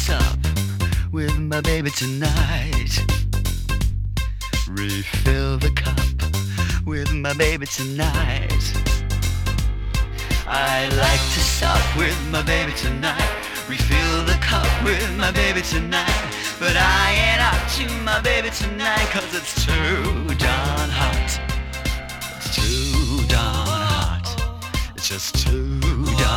sup with my baby tonight. Refill the cup with my baby tonight. I like to sup with my baby tonight. Refill the cup with my baby tonight. But I ain't up to my baby tonight, 'cause it's too darn hot. It's too darn hot. It's just too darn